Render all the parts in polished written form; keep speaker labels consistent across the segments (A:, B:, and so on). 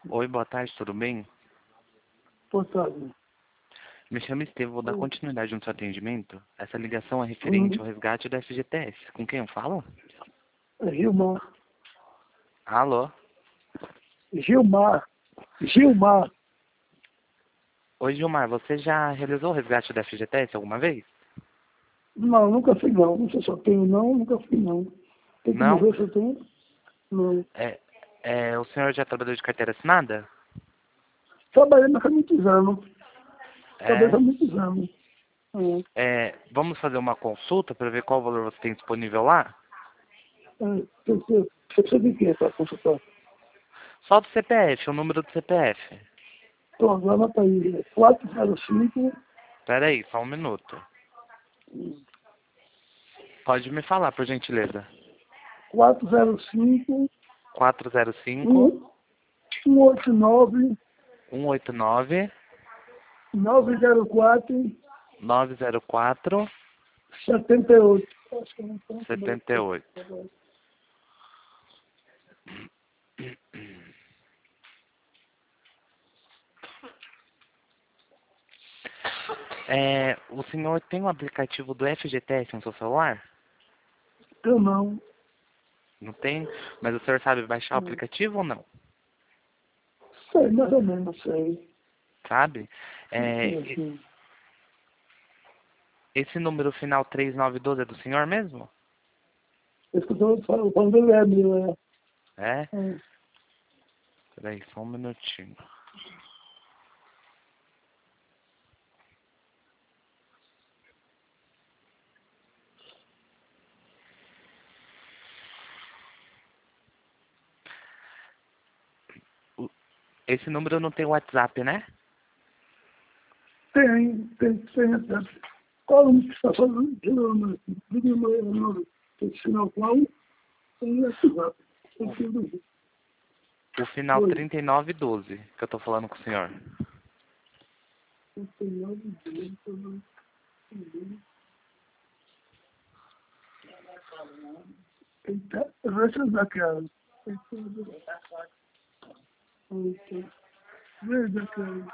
A: Oi, boa tarde, tudo bem?
B: Boa tarde.
A: Me chamo Estevam, vou dar
B: Oi.
A: continuidade no seu atendimento. Essa ligação é referente ao resgate da FGTS. Com quem eu falo?
B: Gilmar.
A: Alô?
B: Gilmar. Gilmar.
A: Oi, Gilmar, você já realizou o resgate da FGTS alguma vez?
B: Não, nunca fui não. Não sei se eu tenho não, nunca fui não. Tem como
A: Não?
B: ver se eu tenho? Não.
A: O senhor já trabalhou de carteira assinada?
B: Trabalhei mas há muitos anos. Trabalhei
A: É.
B: há muitos anos.
A: Vamos fazer uma consulta para ver qual valor você tem disponível lá?
B: Você precisa de quê para consultar?
A: Só do CPF, o número do CPF.
B: Pronto, anota aí. 405
A: Pera aí, só um minuto. Pode me falar, por gentileza.
B: 405
A: 405
B: 1 189
A: 189
B: 904
A: 904
B: 78. Acho que eu não tenho como
A: 78. O senhor tem um aplicativo do FGTS no seu celular?
B: Eu não.
A: Não tem? Mas o senhor sabe baixar o
B: Não.
A: aplicativo ou não?
B: Sei, mais ou menos sei.
A: Sabe?
B: Sim,
A: É, e-
B: assim.
A: esse número final 3912 é do senhor mesmo?
B: Esse que eu tô falando dele é meu, é.
A: É?
B: É.
A: Peraí, só um minutinho. O- Esse número não tem WhatsApp, né?
B: Tem até. Qual um que está falando? Diga o meu nome. Tem sinal qual? Tem esse lá. Tem tudo.
A: O final
B: Oi.
A: 3912 que eu tô falando com o senhor.
B: Tem nove dias, tem essas daquela. Tem tudo. Veja daquela.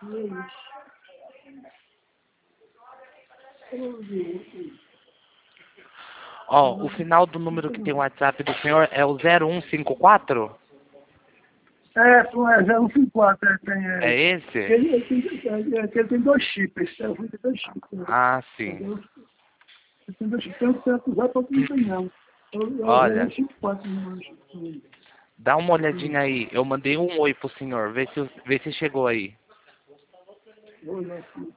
A: Ó, o final do número que tem o WhatsApp do senhor é o 0154?
B: Não é 054, tem,
A: É esse?
B: ele tem dois chips, esse telefone tem dois chips.
A: Ah, sim.
B: Ele tem dois chips, tem um certo já para não tem não. Eu
A: Olha,
B: chip 4 não acho.
A: dá uma olhadinha aí. Eu mandei um oi pro senhor. Vê se chegou aí.
B: Vou olhar aqui.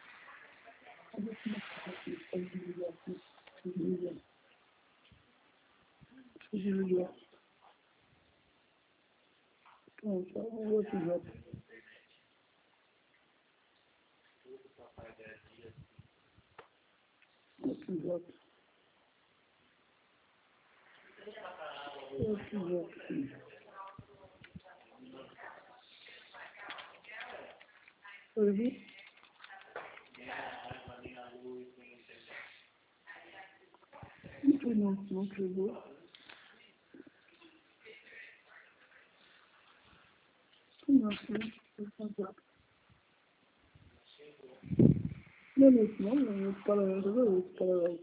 B: Desligar. Pronto, só o WhatsApp. WhatsApp. Aí, não foi não chegou. Não sei, WhatsApp. Não é isso não, é para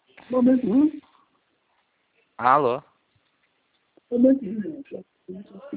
B: momento,
A: Alô?
B: momento,